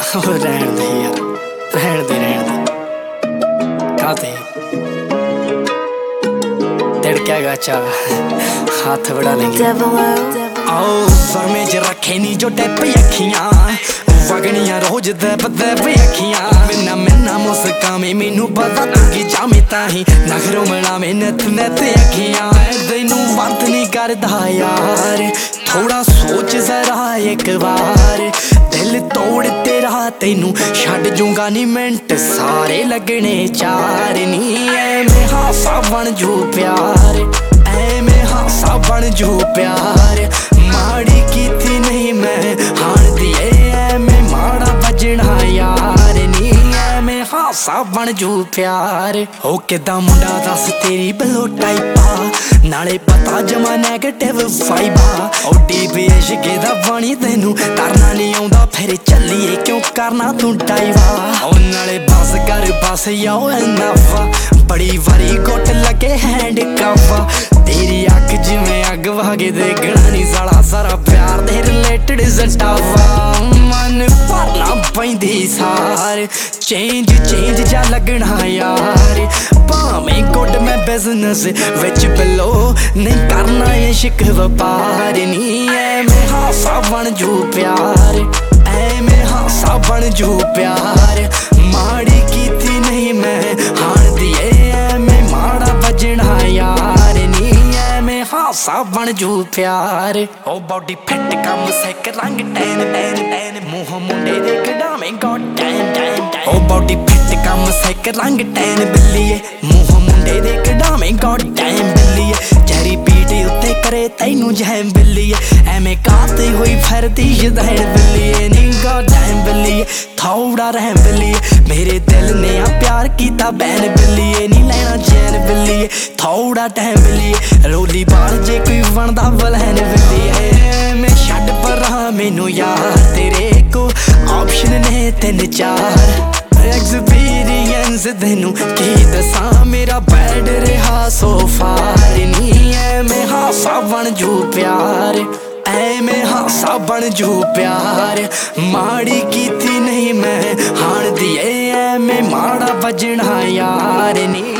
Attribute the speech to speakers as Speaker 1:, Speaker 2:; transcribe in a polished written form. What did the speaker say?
Speaker 1: रहन दे यार, रहन दे काते तिड़केगा चा हाथ बढ़ा लेंगे। आओ फरमे च रखे नी जो टेप अखियां वगनियां रोज दब दब अखियां मिन्ना मिन्ना मुस्कामे मैनू पता तू की जामे ताही नखरों मिलावे नत नत अखियां तैनू वरत नहीं करदा यार थोड़ा सोच जरा एक बार दिल तोड़ तेरा तैनू छड़ जूंगा नी मिंट सारे लगने चार नी ऐवें हासा बन जू प्यार ऐवें हासा बन जू प्यार माड़ी कीती नहीं मैं हाण दी ऐवें माड़ा बजना यार नी ऐवें हासा बन जू प्यार ओ किदां मुंडा दस तेरी बलो टाइपा नाले पता जमा नैगेटिव वाइबा ओ डीप इश्क दा पानी तैनू तरना नहीं आउंदा फिर चलिए क्यों करना तू डाइवा ओ नाले बस कर बस याओ एनाफा बड़ी वारी गुट लगे हैंड काफा तेरी अख जिवें अग वागे देखना नहीं साला सारा प्यार दे रिलेटेड सटावा मन भरना पैंदी सार चेंज चेंज जा लगना यार भावें गुड मैं बिजनेस विच बिलो नहीं करना इश्क व्यापार नी ऐवें हासा बन जू प्यार ऐवें हासा बन जू प्यार माड़ी कीती नहीं मैं हाण दी ऐवें माड़ा बजना यार नी ऐवें हासा बन जू प्यार ओ बॉडी फिट कम सिक रंग टैन टैन टैन मुंह मुंडे दे कढावें गॉड डैम डैम डैम ओ बॉडी फिट कम सिक रंग टैन बिल्लीए मुंह मुंडे दे कढावें गॉड डैम बिल्लीए जहरी पीट उत्ते करे तैनू जैम बिल्लीए ऐवें काते होई फिरदी शदैन बिल्लीए नी गॉड डैम बिल्लीए थोड़ा रहम बिल्लीए मेरे दिल ने आ प्यार कीता बैन बिल्लीए नी लेना चैन बिल्लीए थोड़ा टाइम बिल्लीए रोली बाल जे कोई बनदा बलैन बिल्लीए मैं छड्ड परां मैनू यार तेरे को ऑप्शन ने तीन चार एक्सपीरियंस तैनू की दसां मेरा बैड रहा सो फार नी ऐवें हासा बन जू प्यार ऐवें हासा बन जू प्यार माड़ी कीती नहीं मैं हाण दी ऐवें माड़ा बजना यार नी।